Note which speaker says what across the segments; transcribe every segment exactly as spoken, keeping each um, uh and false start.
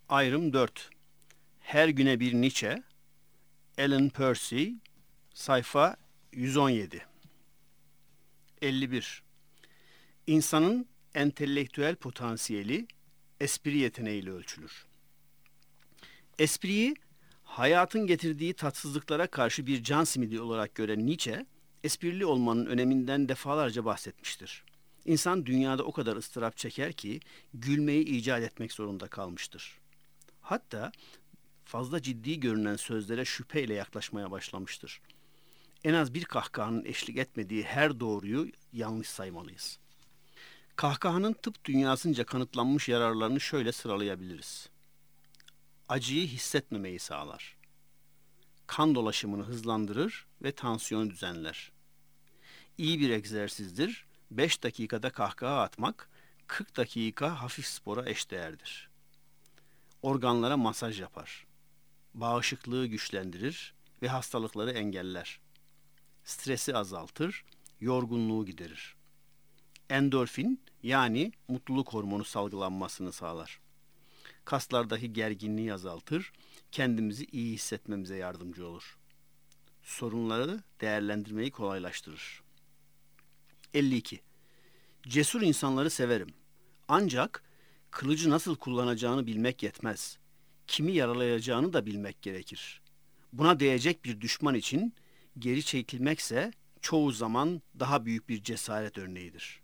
Speaker 1: Ayrım dört. Her güne bir Nietzsche. Alan Percy. Sayfa yüz on yedi. elli bir. İnsanın entelektüel potansiyeli espri yeteneğiyle ölçülür. Espriyi hayatın getirdiği tatsızlıklara karşı bir can simidi olarak gören Nietzsche, esprili olmanın öneminden defalarca bahsetmiştir. İnsan dünyada o kadar ıstırap çeker ki gülmeyi icat etmek zorunda kalmıştır. Hatta fazla ciddi görünen sözlere şüpheyle yaklaşmaya başlamıştır. En az bir kahkahanın eşlik etmediği her doğruyu yanlış saymalıyız. Kahkahanın tıp dünyasınca kanıtlanmış yararlarını şöyle sıralayabiliriz. Acıyı hissetmemeyi sağlar. Kan dolaşımını hızlandırır ve tansiyonu düzenler. İyi bir egzersizdir. beş dakikada kahkaha atmak, kırk dakika hafif spora eşdeğerdir. Organlara masaj yapar. Bağışıklığı güçlendirir ve hastalıkları engeller. Stresi azaltır, yorgunluğu giderir. Endorfin yani mutluluk hormonu salgılanmasını sağlar. Kaslardaki gerginliği azaltır, kendimizi iyi hissetmemize yardımcı olur. Sorunları değerlendirmeyi kolaylaştırır. elli iki. Cesur insanları severim. Ancak kılıcı nasıl kullanacağını bilmek yetmez. Kimi yaralayacağını da bilmek gerekir. Buna değecek bir düşman için geri çekilmekse çoğu zaman daha büyük bir cesaret örneğidir.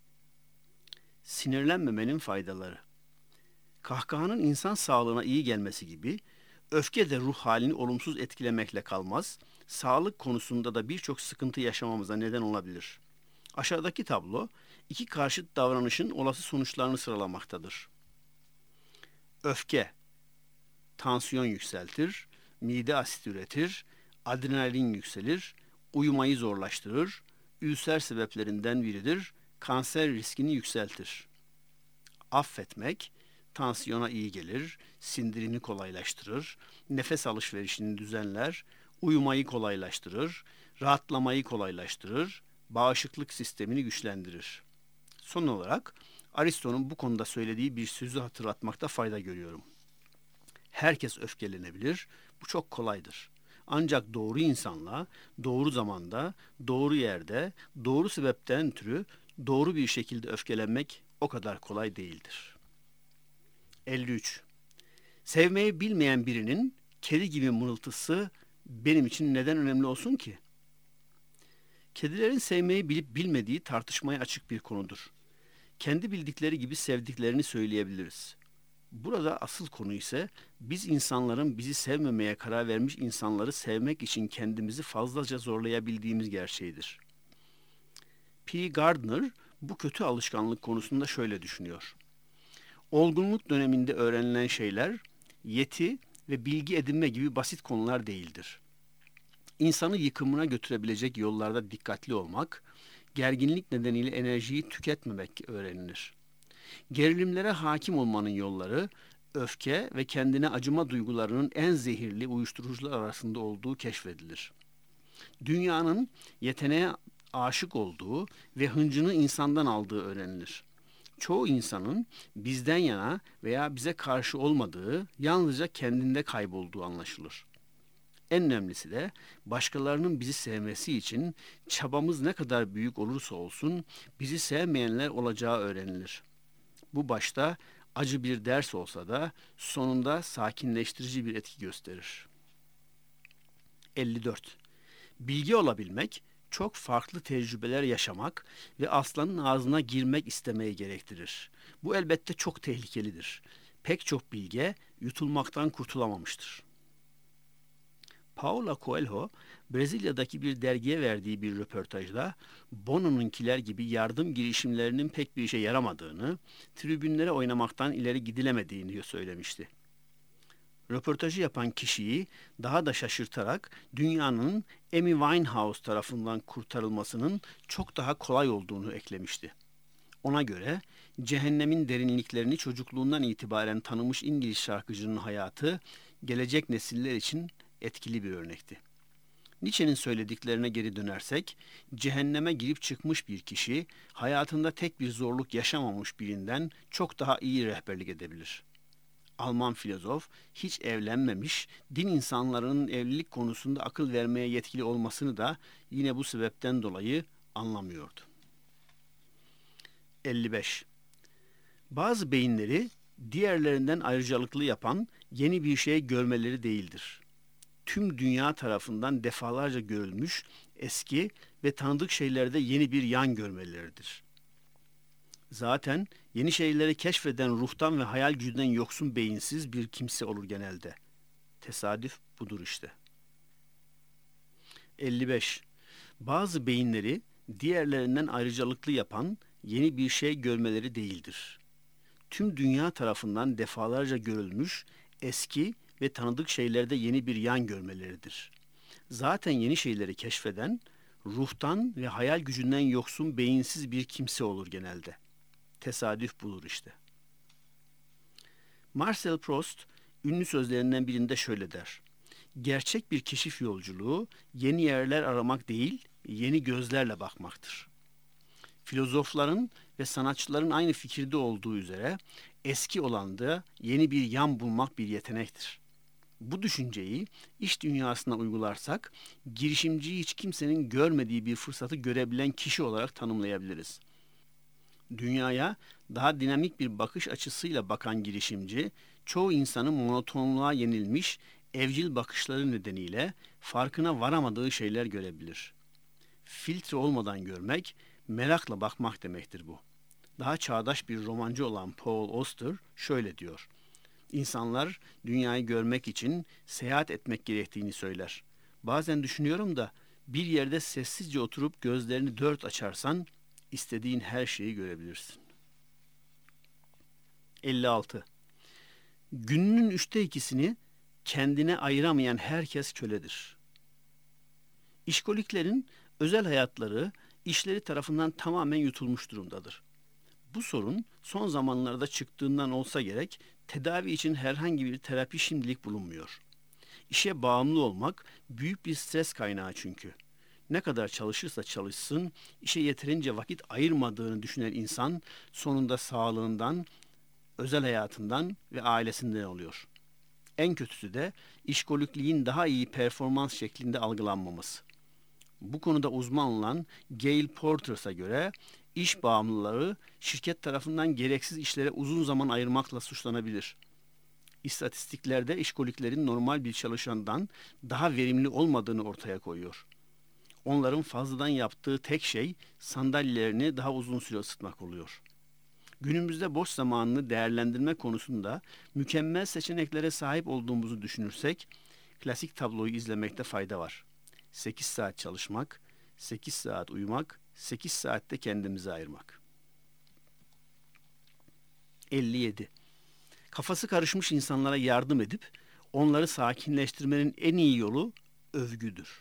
Speaker 1: Sinirlenmemenin faydaları. Kahkahanın insan sağlığına iyi gelmesi gibi, öfke de ruh halini olumsuz etkilemekle kalmaz, sağlık konusunda da birçok sıkıntı yaşamamıza neden olabilir. Aşağıdaki tablo, iki karşıt davranışın olası sonuçlarını sıralamaktadır. Öfke, tansiyon yükseltir, mide asit üretir, adrenalin yükselir, uyumayı zorlaştırır, ülser sebeplerinden biridir, kanser riskini yükseltir. Affetmek, tansiyona iyi gelir, sindirini kolaylaştırır, nefes alışverişini düzenler, uyumayı kolaylaştırır, rahatlamayı kolaylaştırır, bağışıklık sistemini güçlendirir. Son olarak Aristo'nun bu konuda söylediği bir sözü hatırlatmakta fayda görüyorum. Herkes öfkelenebilir, bu çok kolaydır. Ancak doğru insanla, doğru zamanda, doğru yerde, doğru sebepten ötürü doğru bir şekilde öfkelenmek o kadar kolay değildir. elli üç. Sevmeyi bilmeyen birinin kedi gibi mırıltısı benim için neden önemli olsun ki? Kedilerin sevmeyi bilip bilmediği tartışmaya açık bir konudur. Kendi bildikleri gibi sevdiklerini söyleyebiliriz. Burada asıl konu ise biz insanların bizi sevmemeye karar vermiş insanları sevmek için kendimizi fazlaca zorlayabildiğimiz gerçeğidir. P. Gardner bu kötü alışkanlık konusunda şöyle düşünüyor. Olgunluk döneminde öğrenilen şeyler, yeti ve bilgi edinme gibi basit konular değildir. İnsanı yıkımına götürebilecek yollarda dikkatli olmak, gerginlik nedeniyle enerjiyi tüketmemek öğrenilir. Gerilimlere hakim olmanın yolları, öfke ve kendine acıma duygularının en zehirli uyuşturucular arasında olduğu keşfedilir. Dünyanın yeteneğe aşık olduğu ve hıncını insandan aldığı öğrenilir. Çoğu insanın bizden yana veya bize karşı olmadığı, yalnızca kendinde kaybolduğu anlaşılır. En önemlisi de başkalarının bizi sevmesi için çabamız ne kadar büyük olursa olsun bizi sevmeyenler olacağı öğrenilir. Bu başta acı bir ders olsa da sonunda sakinleştirici bir etki gösterir. elli dört. Bilgi olabilmek, çok farklı tecrübeler yaşamak ve aslanın ağzına girmek istemeyi gerektirir. Bu elbette çok tehlikelidir. Pek çok bilge yutulmaktan kurtulamamıştır. Paulo Coelho, Brezilya'daki bir dergiye verdiği bir röportajda Bono'nunkiler gibi yardım girişimlerinin pek bir işe yaramadığını, tribünlere oynamaktan ileri gidilemediğini söylemişti. Röportajı yapan kişiyi daha da şaşırtarak dünyanın Amy Winehouse tarafından kurtarılmasının çok daha kolay olduğunu eklemişti. Ona göre cehennemin derinliklerini çocukluğundan itibaren tanımış İngiliz şarkıcının hayatı gelecek nesiller için etkili bir örnekti. Nietzsche'nin söylediklerine geri dönersek, cehenneme girip çıkmış bir kişi, hayatında tek bir zorluk yaşamamış birinden çok daha iyi rehberlik edebilir. Alman filozof hiç evlenmemiş, din insanlarının evlilik konusunda akıl vermeye yetkili olmasını da yine bu sebepten dolayı anlamıyordu. elli beş. Bazı beyinleri diğerlerinden ayrıcalıklı yapan yeni bir şey görmeleri değildir. Tüm dünya tarafından defalarca görülmüş eski ve tanıdık şeylerde yeni bir yan görmeleridir. Zaten yeni şeyleri keşfeden ruhtan ve hayal gücünden yoksun beyinsiz bir kimse olur genelde. Tesadüf budur işte. elli beş. Bazı beyinleri diğerlerinden ayrıcalıklı yapan yeni bir şey görmeleri değildir. Tüm dünya tarafından defalarca görülmüş eski ve tanıdık şeylerde yeni bir yan görmeleridir. Zaten yeni şeyleri keşfeden ruhtan ve hayal gücünden yoksun beyinsiz bir kimse olur genelde. Tesadüf bulur işte. Marcel Proust ünlü sözlerinden birinde şöyle der: gerçek bir keşif yolculuğu yeni yerler aramak değil, yeni gözlerle bakmaktır. Filozofların ve sanatçıların aynı fikirde olduğu üzere eski olan da yeni bir yan bulmak bir yetenektir. Bu düşünceyi iş dünyasına uygularsak girişimciyi hiç kimsenin görmediği bir fırsatı görebilen kişi olarak tanımlayabiliriz. Dünyaya daha dinamik bir bakış açısıyla bakan girişimci, çoğu insanın monotonluğa yenilmiş, evcil bakışları nedeniyle farkına varamadığı şeyler görebilir. Filtre olmadan görmek, merakla bakmak demektir bu. Daha çağdaş bir romancı olan Paul Auster şöyle diyor: İnsanlar dünyayı görmek için seyahat etmek gerektiğini söyler. Bazen düşünüyorum da bir yerde sessizce oturup gözlerini dört açarsan istediğin her şeyi görebilirsin. elli altı. Gününün üçte ikisini kendine ayıramayan herkes köledir. İşkoliklerin özel hayatları, işleri tarafından tamamen yutulmuş durumdadır. Bu sorun son zamanlarda çıktığından olsa gerek tedavi için herhangi bir terapi şimdilik bulunmuyor. İşe bağımlı olmak büyük bir stres kaynağı çünkü. Ne kadar çalışırsa çalışsın, işe yeterince vakit ayırmadığını düşünen insan sonunda sağlığından, özel hayatından ve ailesinden oluyor. En kötüsü de işkolikliğin daha iyi performans şeklinde algılanmaması. Bu konuda uzman olan Gail Porters'a göre iş bağımlıları şirket tarafından gereksiz işlere uzun zaman ayırmakla suçlanabilir. İstatistiklerde işkoliklerin normal bir çalışandan daha verimli olmadığını ortaya koyuyor. Onların fazladan yaptığı tek şey sandalyelerini daha uzun süre ısıtmak oluyor. Günümüzde boş zamanını değerlendirme konusunda mükemmel seçeneklere sahip olduğumuzu düşünürsek, klasik tabloyu izlemekte fayda var. sekiz saat çalışmak, sekiz saat uyumak, sekiz saatte kendimize ayırmak. elli yedi. Kafası karışmış insanlara yardım edip onları sakinleştirmenin en iyi yolu övgüdür.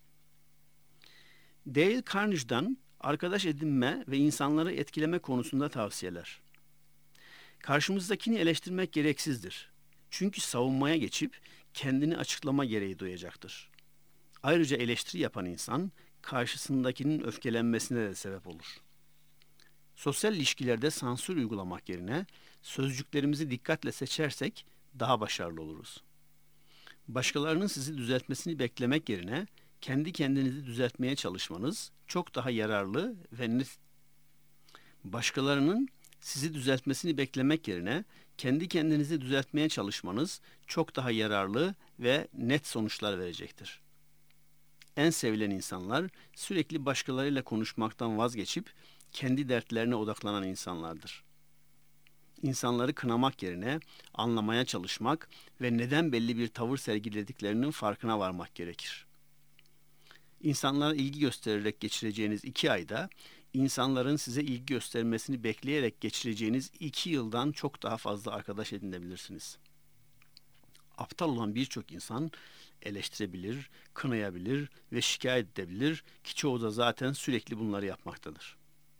Speaker 1: Dale Carnegie'den arkadaş edinme ve insanları etkileme konusunda tavsiyeler. Karşımızdakini eleştirmek gereksizdir. Çünkü savunmaya geçip kendini açıklama gereği duyacaktır. Ayrıca eleştiri yapan insan karşısındakinin öfkelenmesine de sebep olur. Sosyal ilişkilerde sansür uygulamak yerine sözcüklerimizi dikkatle seçersek daha başarılı oluruz. Başkalarının sizi düzeltmesini beklemek yerine kendi kendinizi düzeltmeye çalışmanız çok daha yararlı ve net. Başkalarının sizi düzeltmesini beklemek yerine kendi kendinizi düzeltmeye çalışmanız çok daha yararlı ve net sonuçlar verecektir. En sevilen insanlar sürekli başkalarıyla konuşmaktan vazgeçip kendi dertlerine odaklanan insanlardır. İnsanları kınamak yerine anlamaya çalışmak ve neden belli bir tavır sergilediklerinin farkına varmak gerekir. İnsanlara ilgi göstererek geçireceğiniz iki ayda, insanların size ilgi göstermesini bekleyerek geçireceğiniz iki yıldan çok daha fazla arkadaş edinebilirsiniz. Aptal olan birçok insan eleştirebilir, kınayabilir ve şikayet edebilir ki çoğu da zaten sürekli bunları yapmaktadır.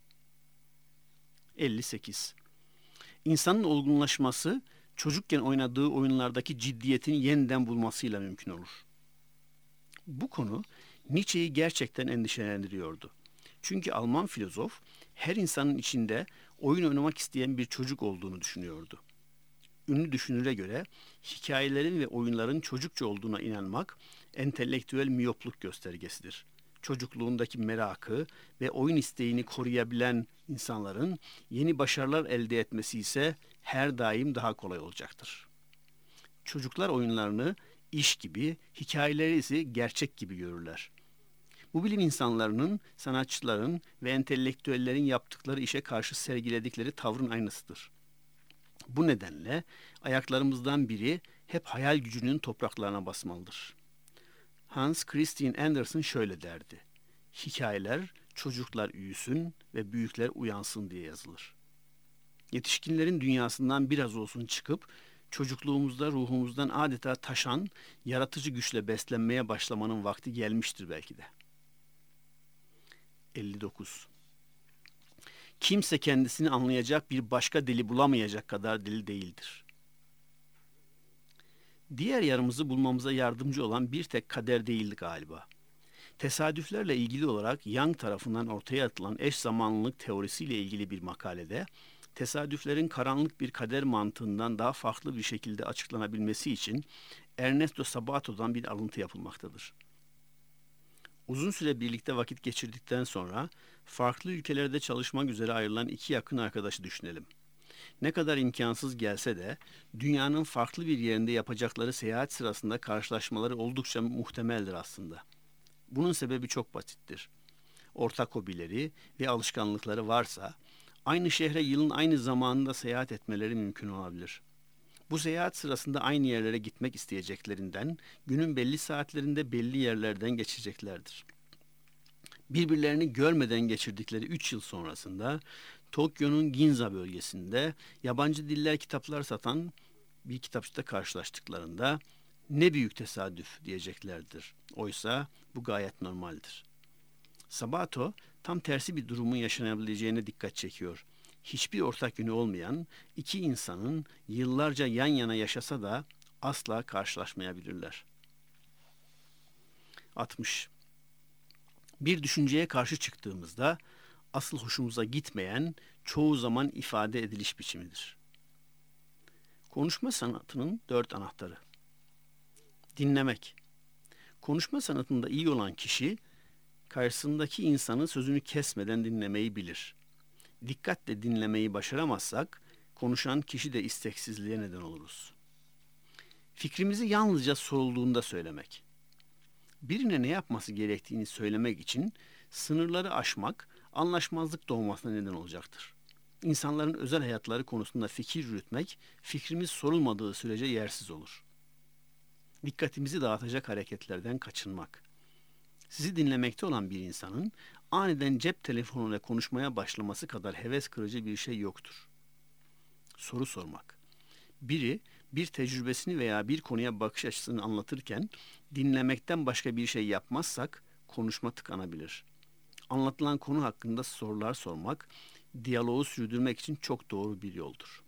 Speaker 1: elli sekiz. İnsanın olgunlaşması, çocukken oynadığı oyunlardaki ciddiyetini yeniden bulmasıyla mümkün olur. Bu konu Nietzsche'yi gerçekten endişelendiriyordu. Çünkü Alman filozof her insanın içinde oyun oynamak isteyen bir çocuk olduğunu düşünüyordu. ünlü düşünüre göre hikayelerin ve oyunların çocukça olduğuna inanmak entelektüel miyopluk göstergesidir. Çocukluğundaki merakı ve oyun isteğini koruyabilen insanların yeni başarılar elde etmesi ise her daim daha kolay olacaktır. Çocuklar oyunlarını iş gibi, hikayeleri ise gerçek gibi görürler. Bu bilim insanlarının, sanatçıların ve entelektüellerin yaptıkları işe karşı sergiledikleri tavrın aynısıdır. Bu nedenle ayaklarımızdan biri hep hayal gücünün topraklarına basmalıdır. Hans Christian Andersen şöyle derdi: "Hikayeler çocuklar büyüsün ve büyükler uyansın diye yazılır." Yetişkinlerin dünyasından biraz olsun çıkıp çocukluğumuzda ruhumuzdan adeta taşan yaratıcı güçle beslenmeye başlamanın vakti gelmiştir belki de. elli dokuz. Kimse kendisini anlayacak bir başka dili bulamayacak kadar deli değildir. Diğer yarımızı bulmamıza yardımcı olan bir tek kader değildi galiba. Tesadüflerle ilgili olarak Young tarafından ortaya atılan eş zamanlılık teorisiyle ilgili bir makalede, tesadüflerin karanlık bir kader mantığından daha farklı bir şekilde açıklanabilmesi için Ernesto Sabato'dan bir alıntı yapılmaktadır. Uzun süre birlikte vakit geçirdikten sonra farklı ülkelerde çalışmak üzere ayrılan iki yakın arkadaşı düşünelim. Ne kadar imkansız gelse de dünyanın farklı bir yerinde yapacakları seyahat sırasında karşılaşmaları oldukça muhtemeldir aslında. Bunun sebebi çok basittir. Ortak hobileri ve alışkanlıkları varsa aynı şehre yılın aynı zamanında seyahat etmeleri mümkün olabilir. Bu seyahat sırasında aynı yerlere gitmek isteyeceklerinden günün belli saatlerinde belli yerlerden geçeceklerdir. Birbirlerini görmeden geçirdikleri üç yıl sonrasında Tokyo'nun Ginza bölgesinde yabancı diller kitaplar satan bir kitapçıda karşılaştıklarında ne büyük tesadüf diyeceklerdir. Oysa bu gayet normaldir. Sabato tam tersi bir durumun yaşanabileceğine dikkat çekiyor. Hiçbir ortak yönü olmayan iki insanın yıllarca yan yana yaşasa da asla karşılaşmayabilirler. altmış. Bir düşünceye karşı çıktığımızda asıl hoşumuza gitmeyen çoğu zaman ifade ediliş biçimidir. Konuşma sanatının dört anahtarı. Dinlemek. Konuşma sanatında iyi olan kişi karşısındaki insanın sözünü kesmeden dinlemeyi bilir. Dikkatle dinlemeyi başaramazsak konuşan kişi de isteksizliğe neden oluruz. Fikrimizi yalnızca sorulduğunda söylemek. Birine ne yapması gerektiğini söylemek için sınırları aşmak anlaşmazlık doğmasına neden olacaktır. İnsanların özel hayatları konusunda fikir yürütmek fikrimiz sorulmadığı sürece yersiz olur. Dikkatimizi dağıtacak hareketlerden kaçınmak. Sizi dinlemekte olan bir insanın aniden cep telefonuyla konuşmaya başlaması kadar heves kırıcı bir şey yoktur. Soru sormak. Biri bir tecrübesini veya bir konuya bakış açısını anlatırken dinlemekten başka bir şey yapmazsak konuşma tıkanabilir. Anlatılan konu hakkında sorular sormak, diyaloğu sürdürmek için çok doğru bir yoldur.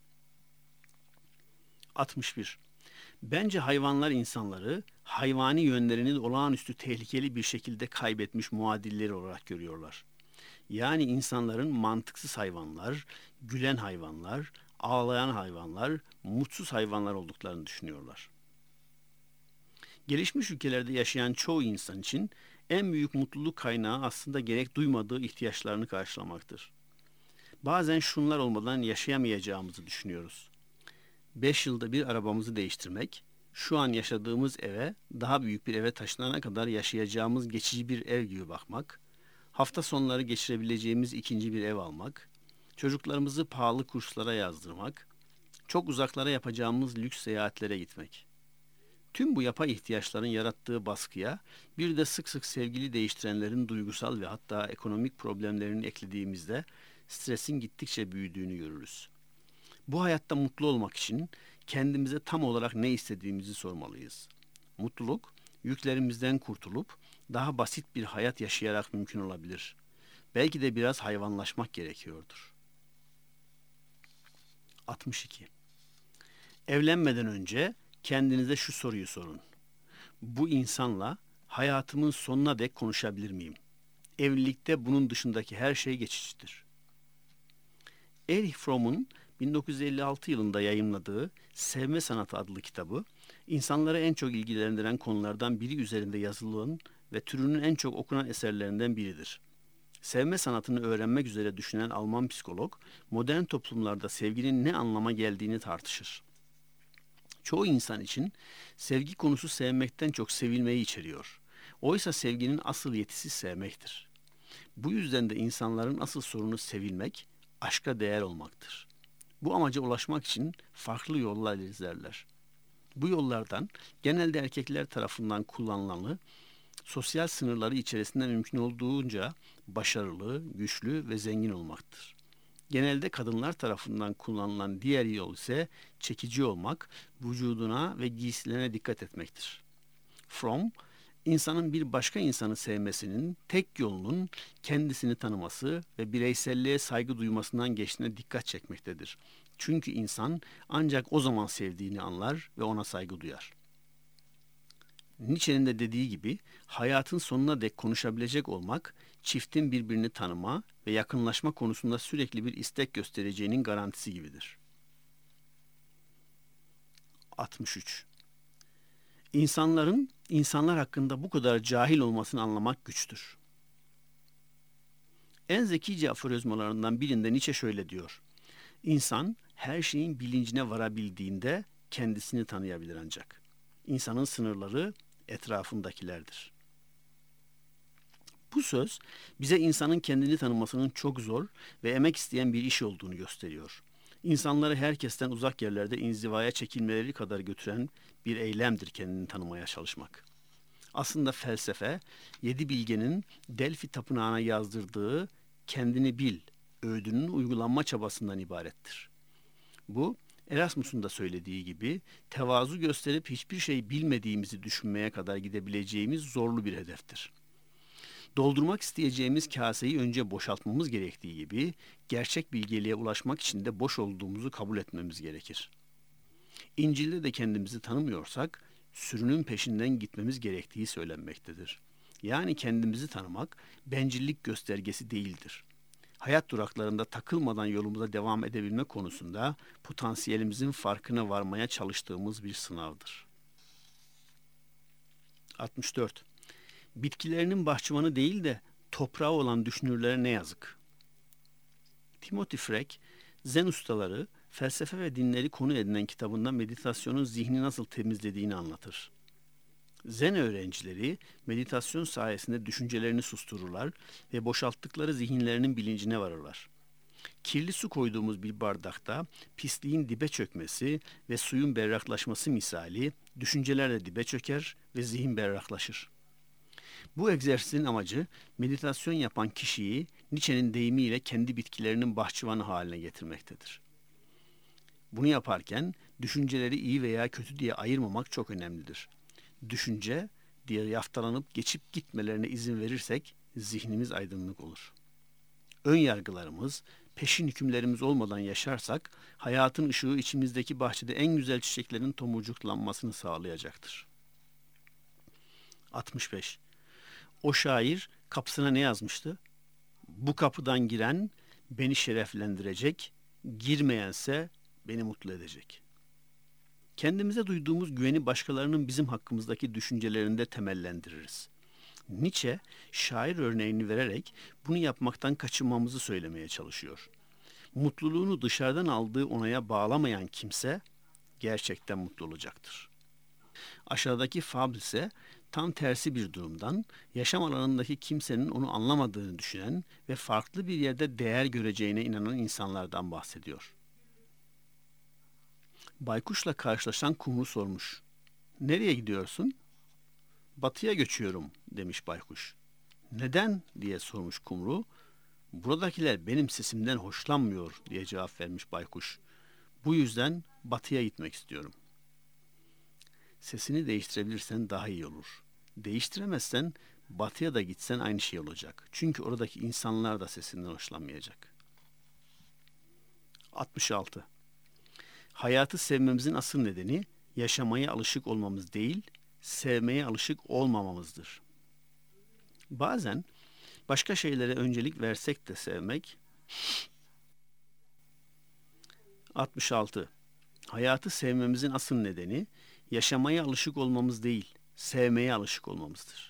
Speaker 1: altmış bir. Bence hayvanlar insanları hayvani yönlerini olağanüstü tehlikeli bir şekilde kaybetmiş muadilleri olarak görüyorlar. Yani insanların mantıksız hayvanlar, gülen hayvanlar, ağlayan hayvanlar, mutsuz hayvanlar olduklarını düşünüyorlar. Gelişmiş ülkelerde yaşayan çoğu insan için en büyük mutluluk kaynağı aslında gerek duymadığı ihtiyaçlarını karşılamaktır. Bazen şunlar olmadan yaşayamayacağımızı düşünüyoruz. Beş yılda bir arabamızı değiştirmek, şu an yaşadığımız eve daha büyük bir eve taşınana kadar yaşayacağımız geçici bir ev gibi bakmak, hafta sonları geçirebileceğimiz ikinci bir ev almak, çocuklarımızı pahalı kurslara yazdırmak, çok uzaklara yapacağımız lüks seyahatlere gitmek. Tüm bu yapay ihtiyaçların yarattığı baskıya bir de sık sık sevgili değiştirenlerin duygusal ve hatta ekonomik problemlerini eklediğimizde stresin gittikçe büyüdüğünü görürüz. Bu hayatta mutlu olmak için kendimize tam olarak ne istediğimizi sormalıyız. Mutluluk, yüklerimizden kurtulup daha basit bir hayat yaşayarak mümkün olabilir. Belki de biraz hayvanlaşmak gerekiyordur. altmış iki. Evlenmeden önce kendinize şu soruyu sorun. Bu insanla hayatımın sonuna dek konuşabilir miyim? Evlilikte bunun dışındaki her şey geçicidir. Erich Fromm'un bin dokuz yüz elli altı yılında yayımladığı Sevme Sanatı adlı kitabı, insanları en çok ilgilendiren konulardan biri üzerinde yazılan ve türünün en çok okunan eserlerinden biridir. Sevme sanatını öğrenmek üzere düşünen Alman psikolog, modern toplumlarda sevginin ne anlama geldiğini tartışır. Çoğu insan için sevgi konusu sevmekten çok sevilmeyi içeriyor. Oysa sevginin asıl yetisi sevmektir. Bu yüzden de insanların asıl sorunu sevilmek, aşka değer olmaktır. Bu amaca ulaşmak için farklı yollar izlerler. Bu yollardan genelde erkekler tarafından kullanılanı, sosyal sınırları içerisinde mümkün olduğunca başarılı, güçlü ve zengin olmaktır. Genelde kadınlar tarafından kullanılan diğer yol ise çekici olmak, vücuduna ve giysilerine dikkat etmektir. Fromm, insanın bir başka insanı sevmesinin tek yolunun kendisini tanıması ve bireyselliğe saygı duymasından geçtiğine dikkat çekmektedir. Çünkü insan ancak o zaman sevdiğini anlar ve ona saygı duyar. Nietzsche'nin de dediği gibi hayatın sonuna dek konuşabilecek olmak, çiftin birbirini tanıma ve yakınlaşma konusunda sürekli bir istek göstereceğinin garantisi gibidir. altmış üç. İnsanların insanlar hakkında bu kadar cahil olmasını anlamak güçtür. En zekice aforizmalarından birinde Nietzsche şöyle diyor: İnsan her şeyin bilincine varabildiğinde kendisini tanıyabilir ancak. İnsanın sınırları etrafındakilerdir. Bu söz bize insanın kendini tanımasının çok zor ve emek isteyen bir iş olduğunu gösteriyor. İnsanları herkesten uzak yerlerde inzivaya çekilmeleri kadar götüren bir eylemdir kendini tanımaya çalışmak. Aslında felsefe, yedi bilgenin Delphi Tapınağı'na yazdırdığı kendini bil öğüdünün uygulanma çabasından ibarettir. Bu, Erasmus'un da söylediği gibi tevazu gösterip hiçbir şey bilmediğimizi düşünmeye kadar gidebileceğimiz zorlu bir hedeftir. Doldurmak isteyeceğimiz kaseyi önce boşaltmamız gerektiği gibi gerçek bilgeliğe ulaşmak için de boş olduğumuzu kabul etmemiz gerekir. İncil'de de kendimizi tanımıyorsak sürünün peşinden gitmemiz gerektiği söylenmektedir. Yani kendimizi tanımak bencillik göstergesi değildir. Hayat duraklarında takılmadan yolumuza devam edebilme konusunda potansiyelimizin farkına varmaya çalıştığımız bir sınavdır. altmış dört. Bitkilerinin bahçıvanı değil de toprağı olan düşünürlere ne yazık. Timothy Freke, Zen ustaları, felsefe ve dinleri konu edinen kitabında meditasyonun zihni nasıl temizlediğini anlatır. Zen öğrencileri meditasyon sayesinde düşüncelerini sustururlar ve boşalttıkları zihinlerinin bilincine varırlar. Kirli su koyduğumuz bir bardakta pisliğin dibe çökmesi ve suyun berraklaşması misali düşünceler de dibe çöker ve zihin berraklaşır. Bu egzersizin amacı meditasyon yapan kişiyi Nietzsche'nin deyimiyle kendi bitkilerinin bahçıvanı haline getirmektedir. Bunu yaparken düşünceleri iyi veya kötü diye ayırmamak çok önemlidir. Düşünce diye yaftalanıp geçip gitmelerine izin verirsek zihnimiz aydınlık olur. Ön yargılarımız, peşin hükümlerimiz olmadan yaşarsak hayatın ışığı içimizdeki bahçede en güzel çiçeklerin tomurcuklanmasını sağlayacaktır. altmış beş. O şair kapısına ne yazmıştı? Bu kapıdan giren beni şereflendirecek, girmeyense beni mutlu edecek. Kendimize duyduğumuz güveni başkalarının bizim hakkımızdaki düşüncelerinde temellendiririz. Nietzsche, şair örneğini vererek bunu yapmaktan kaçınmamızı söylemeye çalışıyor. Mutluluğunu dışarıdan aldığı onaya bağlamayan kimse gerçekten mutlu olacaktır. Aşağıdaki fabl ise tam tersi bir durumdan, yaşam alanındaki kimsenin onu anlamadığını düşünen ve farklı bir yerde değer göreceğine inanan insanlardan bahsediyor. Baykuşla karşılaşan kumru sormuş. Nereye gidiyorsun? Batıya göçüyorum demiş baykuş. Neden diye sormuş kumru. Buradakiler benim sesimden hoşlanmıyor diye cevap vermiş baykuş. Bu yüzden batıya gitmek istiyorum. Sesini değiştirebilirsen daha iyi olur. Değiştiremezsen batıya da gitsen aynı şey olacak. Çünkü oradaki insanlar da sesinden hoşlanmayacak. altmış altı. Hayatı sevmemizin asıl nedeni yaşamaya alışık olmamız değil, sevmeye alışık olmamamızdır. Bazen başka şeylere öncelik versek de sevmek, altmış altı. Hayatı sevmemizin asıl nedeni yaşamaya alışık olmamız değil, sevmeye alışık olmamızdır.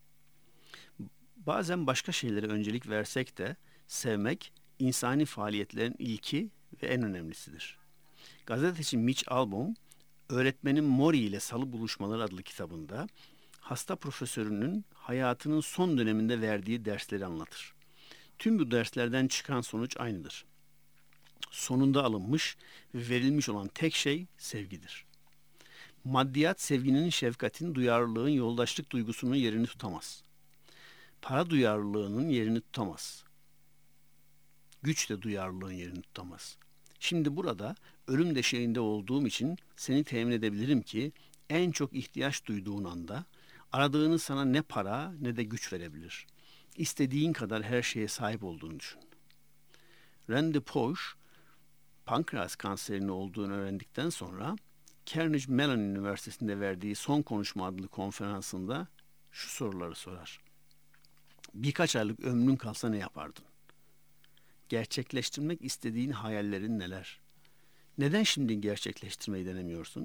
Speaker 1: Bazen başka şeylere öncelik versek de sevmek insani faaliyetlerin ilki ve en önemlisidir. Gazeteci Mitch Albom, Öğretmenim Mori ile Salı Buluşmaları adlı kitabında hasta profesörünün hayatının son döneminde verdiği dersleri anlatır. Tüm bu derslerden çıkan sonuç aynıdır. Sonunda alınmış ve verilmiş olan tek şey sevgidir. Maddiyat sevginin, şefkatin, duyarlılığın, yoldaşlık duygusunun yerini tutamaz. Para duyarlılığının yerini tutamaz. Güç de duyarlılığın yerini tutamaz. Şimdi burada ölüm döşeğinde olduğum için seni temin edebilirim ki en çok ihtiyaç duyduğun anda aradığını sana ne para ne de güç verebilir. İstediğin kadar her şeye sahip olduğunu düşün. Randy Pausch, pankreas kanserinin olduğunu öğrendikten sonra Carnegie Mellon Üniversitesi'nde verdiği Son Konuşma adlı konferansında şu soruları sorar. Birkaç aylık ömrün kalsa ne yapardın? Gerçekleştirmek istediğin hayallerin neler? Neden şimdi gerçekleştirmeyi denemiyorsun?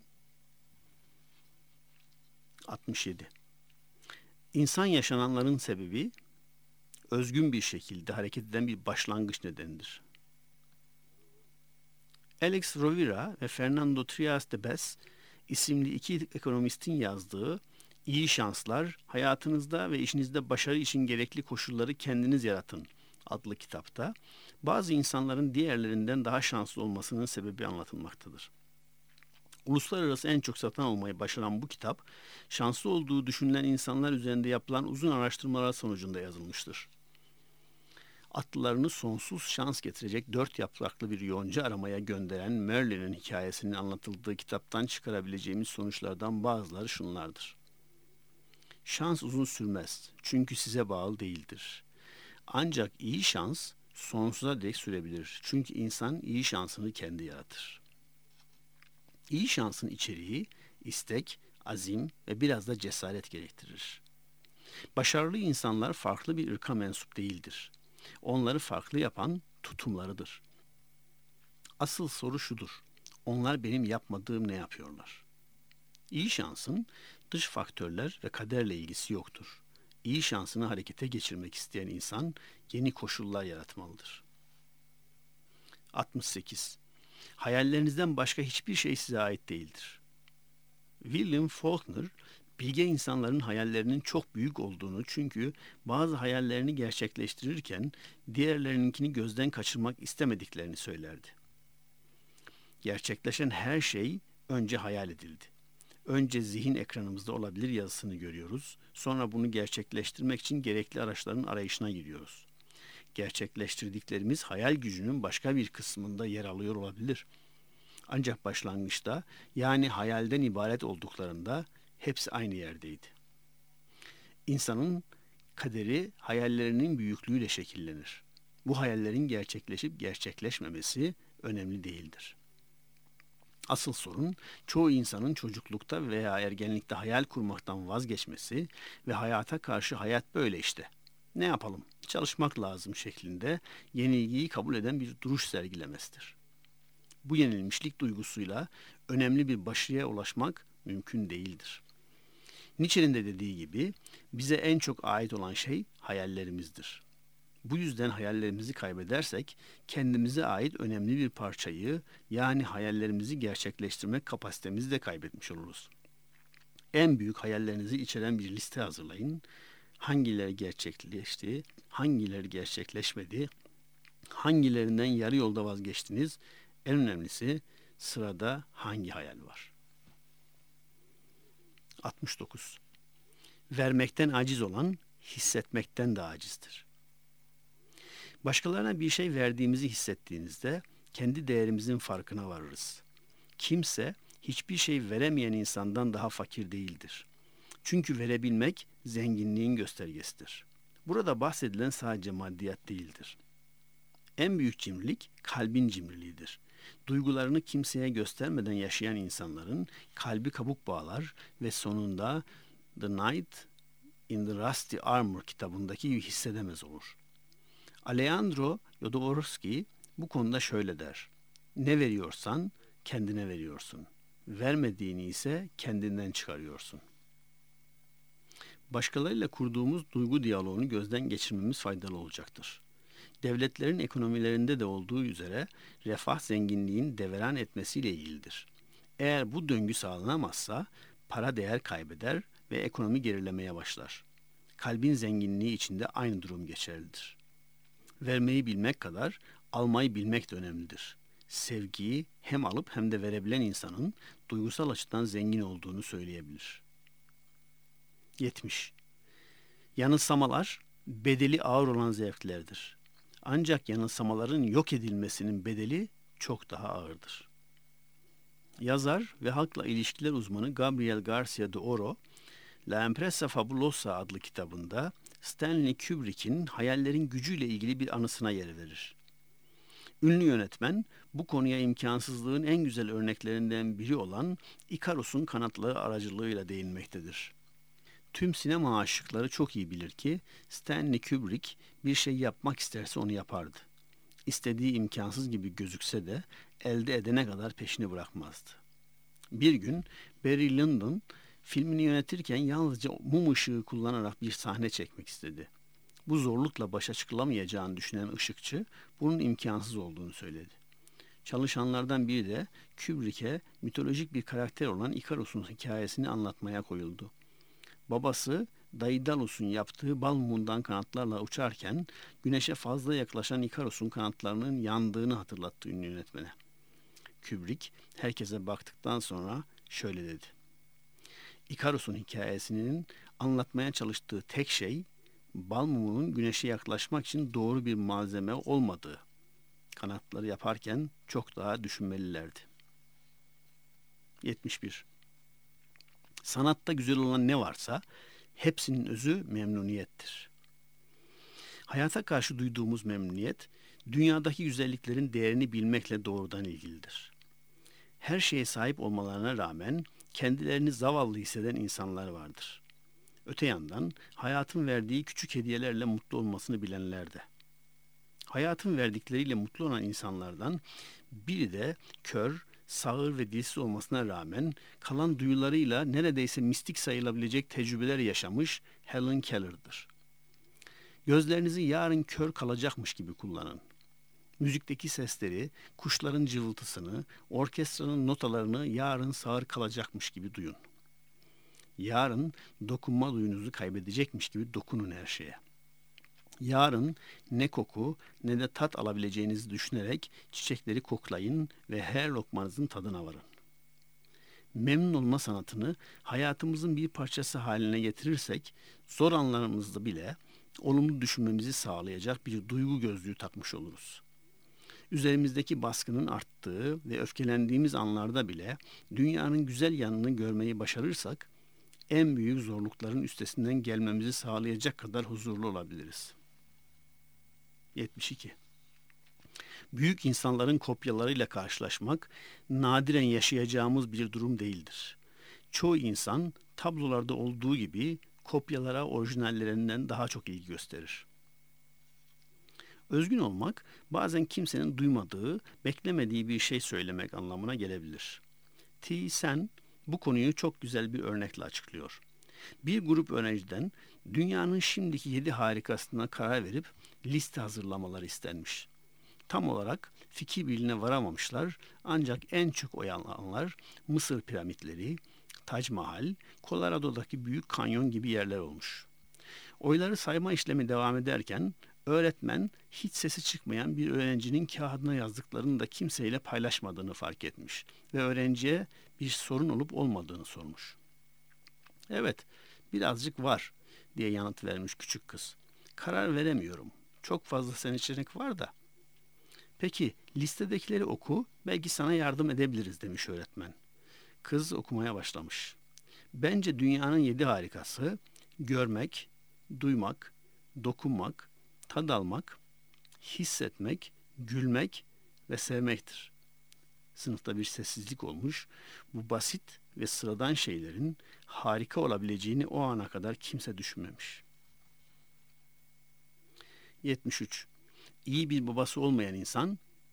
Speaker 1: altmış yedi. İnsan yaşananların sebebi özgün bir şekilde hareket eden bir başlangıç nedenidir. Alex Rovira ve Fernando Trias de Bes isimli iki ekonomistin yazdığı İyi Şanslar, Hayatınızda ve İşinizde Başarı için Gerekli Koşulları Kendiniz Yaratın adlı kitapta bazı insanların diğerlerinden daha şanslı olmasının sebebi anlatılmaktadır. Uluslararası en çok satan olmayı başaran bu kitap, şanslı olduğu düşünülen insanlar üzerinde yapılan uzun araştırmalar sonucunda yazılmıştır. Atlılarını sonsuz şans getirecek dört yapraklı bir yonca aramaya gönderen Merlin'in hikayesinin anlatıldığı kitaptan çıkarabileceğimiz sonuçlardan bazıları şunlardır. Şans uzun sürmez çünkü size bağlı değildir. Ancak iyi şans sonsuza dek sürebilir çünkü insan iyi şansını kendi yaratır. İyi şansın içeriği istek, azim ve biraz da cesaret gerektirir. Başarılı insanlar farklı bir ırka mensup değildir. Onları farklı yapan tutumlarıdır. Asıl soru şudur. Onlar benim yapmadığım ne yapıyorlar? İyi şansın dış faktörler ve kaderle ilgisi yoktur. İyi şansını harekete geçirmek isteyen insan yeni koşullar yaratmalıdır. altmış sekiz. Hayallerinizden başka hiçbir şey size ait değildir. William Faulkner, bilge insanların hayallerinin çok büyük olduğunu çünkü bazı hayallerini gerçekleştirirken diğerlerininkini gözden kaçırmak istemediklerini söylerdi. Gerçekleşen her şey önce hayal edildi. Önce zihin ekranımızda olabilir yazısını görüyoruz. Sonra bunu gerçekleştirmek için gerekli araçların arayışına giriyoruz. Gerçekleştirdiklerimiz hayal gücünün başka bir kısmında yer alıyor olabilir. Ancak başlangıçta yani hayalden ibaret olduklarında hepsi aynı yerdeydi. İnsanın kaderi hayallerinin büyüklüğüyle şekillenir. Bu hayallerin gerçekleşip gerçekleşmemesi önemli değildir. Asıl sorun çoğu insanın çocuklukta veya ergenlikte hayal kurmaktan vazgeçmesi ve hayata karşı hayat böyle işte. Ne yapalım? Çalışmak lazım şeklinde yenilgiyi kabul eden bir duruş sergilemesidir. Bu yenilmişlik duygusuyla önemli bir başarıya ulaşmak mümkün değildir. Nietzsche'nin de dediği gibi bize en çok ait olan şey hayallerimizdir. Bu yüzden hayallerimizi kaybedersek kendimize ait önemli bir parçayı yani hayallerimizi gerçekleştirmek kapasitemizi de kaybetmiş oluruz. En büyük hayallerinizi içeren bir liste hazırlayın. Hangileri gerçekleşti, hangileri gerçekleşmedi, hangilerinden yarı yolda vazgeçtiniz, en önemlisi sırada hangi hayal var? altmış dokuz. Vermekten aciz olan hissetmekten de acizdir. Başkalarına bir şey verdiğimizi hissettiğinizde kendi değerimizin farkına varırız. Kimse hiçbir şey veremeyen insandan daha fakir değildir. Çünkü verebilmek zenginliğin göstergesidir. Burada bahsedilen sadece maddiyat değildir. En büyük cimrilik kalbin cimriliğidir. Duygularını kimseye göstermeden yaşayan insanların kalbi kabuk bağlar ve sonunda The Knight in the Rusty Armor kitabındaki gibi hissedemez olur. Alejandro Jodorowsky bu konuda şöyle der. Ne veriyorsan kendine veriyorsun. Vermediğini ise kendinden çıkarıyorsun. Başkalarıyla kurduğumuz duygu diyaloğunu gözden geçirmemiz faydalı olacaktır. Devletlerin ekonomilerinde de olduğu üzere refah zenginliğin deveran etmesiyle ilgilidir. Eğer bu döngü sağlanamazsa para değer kaybeder ve ekonomi gerilemeye başlar. Kalbin zenginliği için de aynı durum geçerlidir. Vermeyi bilmek kadar almayı bilmek de önemlidir. Sevgiyi hem alıp hem de verebilen insanın duygusal açıdan zengin olduğunu söyleyebilir. yetmiş. Yanılsamalar bedeli ağır olan zevklerdir. Ancak yanılsamaların yok edilmesinin bedeli çok daha ağırdır. Yazar ve halkla ilişkiler uzmanı Gabriel Garcia de Oro, La Empresa Fabulosa adlı kitabında Stanley Kubrick'in hayallerin gücüyle ilgili bir anısına yer verir. Ünlü yönetmen bu konuya imkansızlığın en güzel örneklerinden biri olan Ikarus'un kanatları aracılığıyla değinmektedir. Tüm sinema aşıkları çok iyi bilir ki Stanley Kubrick bir şey yapmak isterse onu yapardı. İstediği imkansız gibi gözükse de elde edene kadar peşini bırakmazdı. Bir gün Barry Lyndon filmini yönetirken yalnızca mum ışığı kullanarak bir sahne çekmek istedi. Bu zorlukla başa çıkılamayacağını düşünen ışıkçı bunun imkansız olduğunu söyledi. Çalışanlardan biri de Kubrick'e mitolojik bir karakter olan Ikarus'un hikayesini anlatmaya koyuldu. Babası Daidalus'un yaptığı bal mumundan kanatlarla uçarken güneşe fazla yaklaşan Ikarus'un kanatlarının yandığını hatırlattı ünlü yönetmene. Kubrick herkese baktıktan sonra şöyle dedi. Ikarus'un hikayesinin anlatmaya çalıştığı tek şey bal mumunun güneşe yaklaşmak için doğru bir malzeme olmadığı. Kanatları yaparken çok daha düşünmelilerdi. yetmiş bir. Sanatta güzel olan ne varsa hepsinin özü memnuniyettir. Hayata karşı duyduğumuz memnuniyet, dünyadaki güzelliklerin değerini bilmekle doğrudan ilgilidir. Her şeye sahip olmalarına rağmen kendilerini zavallı hisseden insanlar vardır. Öte yandan hayatın verdiği küçük hediyelerle mutlu olmasını bilenler de. Hayatın verdikleriyle mutlu olan insanlardan biri de kör, sağır ve dilsiz olmasına rağmen kalan duyularıyla neredeyse mistik sayılabilecek tecrübeler yaşamış Helen Keller'dır. Gözlerinizi yarın kör kalacakmış gibi kullanın. Müzikteki sesleri, kuşların cıvıltısını, orkestranın notalarını yarın sağır kalacakmış gibi duyun. Yarın dokunma duyunuzu kaybedecekmiş gibi dokunun her şeye. Yarın ne koku ne de tat alabileceğinizi düşünerek çiçekleri koklayın ve her lokmanızın tadına varın. Memnun olma sanatını hayatımızın bir parçası haline getirirsek zor anlarımızda bile olumlu düşünmemizi sağlayacak bir duygu gözlüğü takmış oluruz. Üzerimizdeki baskının arttığı ve öfkelendiğimiz anlarda bile dünyanın güzel yanını görmeyi başarırsak en büyük zorlukların üstesinden gelmemizi sağlayacak kadar huzurlu olabiliriz. yetmiş iki. Büyük insanların kopyalarıyla karşılaşmak nadiren yaşayacağımız bir durum değildir. Çoğu insan tablolarda olduğu gibi kopyalara orijinallerinden daha çok ilgi gösterir. Özgün olmak bazen kimsenin duymadığı, beklemediği bir şey söylemek anlamına gelebilir. T. Sen bu konuyu çok güzel bir örnekle açıklıyor. Bir grup öğrenciden dünyanın şimdiki yedi harikasına karar verip liste hazırlamaları istenmiş. Tam olarak fikir birliğine varamamışlar ancak en çok oy alanlar Mısır piramitleri, Tac Mahal, Colorado'daki Büyük Kanyon gibi yerler olmuş. Oyları sayma işlemi devam ederken öğretmen hiç sesi çıkmayan bir öğrencinin kağıdına yazdıklarını da kimseyle paylaşmadığını fark etmiş ve öğrenciye bir sorun olup olmadığını sormuş. Evet, birazcık var diye yanıt vermiş küçük kız. Karar veremiyorum. Çok fazla seçenek var da. Peki listedekileri oku, belki sana yardım edebiliriz demiş öğretmen. Kız okumaya başlamış. Bence dünyanın yedi harikası görmek, duymak, dokunmak, tad almak, hissetmek, gülmek ve sevmektir. Sınıfta bir sessizlik olmuş. Bu basit ve sıradan şeylerin harika olabileceğini o ana kadar kimse düşünmemiş. yetmiş üç. İyi bir babası olmayan insan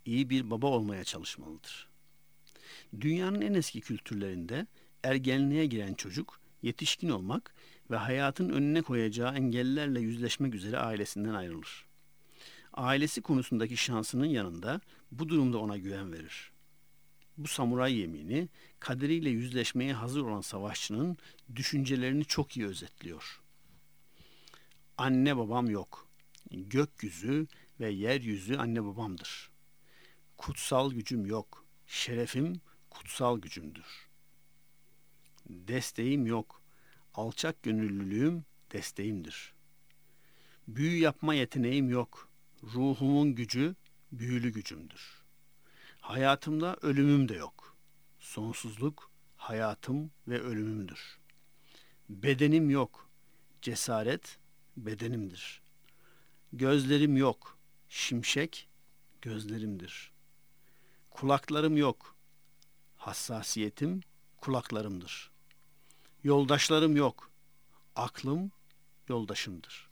Speaker 1: iyi bir baba olmaya çalışmalıdır. Dünyanın en eski kültürlerinde ergenliğe giren çocuk yetişkin olmak ve hayatın önüne koyacağı engellerle yüzleşmek üzere ailesinden ayrılır. Ailesi konusundaki şansının yanında bu durumda ona güven verir. Bu samuray yemini kaderiyle yüzleşmeye hazır olan savaşçının düşüncelerini çok iyi özetliyor. Anne babam yok. Gökyüzü ve yeryüzü anne babamdır. Kutsal gücüm yok. Şerefim kutsal gücümdür. Desteğim yok. Alçak gönüllülüğüm desteğimdir. Büyü yapma yeteneğim yok. Ruhumun gücü büyülü gücümdür. Hayatımda ölümüm de yok. Sonsuzluk hayatım ve ölümümdür. Bedenim yok. Cesaret bedenimdir. Gözlerim yok. Şimşek gözlerimdir. Kulaklarım yok. Hassasiyetim kulaklarımdır. Yoldaşlarım yok. Aklım yoldaşımdır.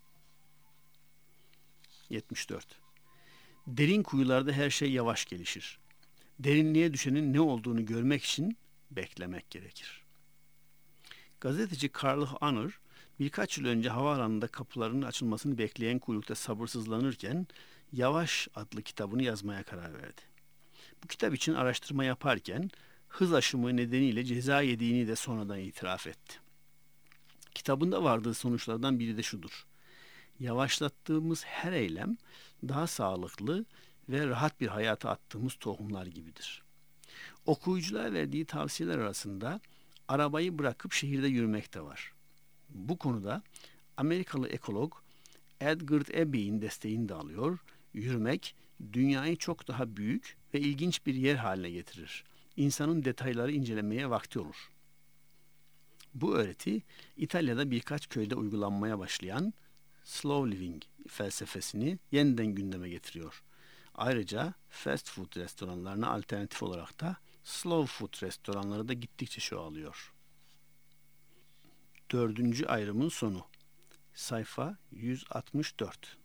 Speaker 1: yetmiş dört. Derin kuyularda her şey yavaş gelişir. Derinliğe düşenin ne olduğunu görmek için beklemek gerekir. Gazeteci Karl Anner birkaç yıl önce havaalanında kapılarının açılmasını bekleyen kuyrukta sabırsızlanırken Yavaş adlı kitabını yazmaya karar verdi. Bu kitap için araştırma yaparken hız aşımı nedeniyle ceza yediğini de sonradan itiraf etti. Kitabında vardığı sonuçlardan biri de şudur: yavaşlattığımız her eylem daha sağlıklı ve rahat bir hayata attığımız tohumlar gibidir. Okuyuculara verdiği tavsiyeler arasında arabayı bırakıp şehirde yürümek de var. Bu konuda Amerikalı ekolog Edgar Abbey'in desteğini de alıyor. Yürümek dünyayı çok daha büyük ve ilginç bir yer haline getirir. İnsanın detayları incelemeye vakti olur. Bu öğreti İtalya'da birkaç köyde uygulanmaya başlayan slow living felsefesini yeniden gündeme getiriyor. Ayrıca fast food restoranlarına alternatif olarak da slow food restoranları da gittikçe çoğalıyor. Dördüncü ayrımın sonu. Sayfa yüz altmış dört.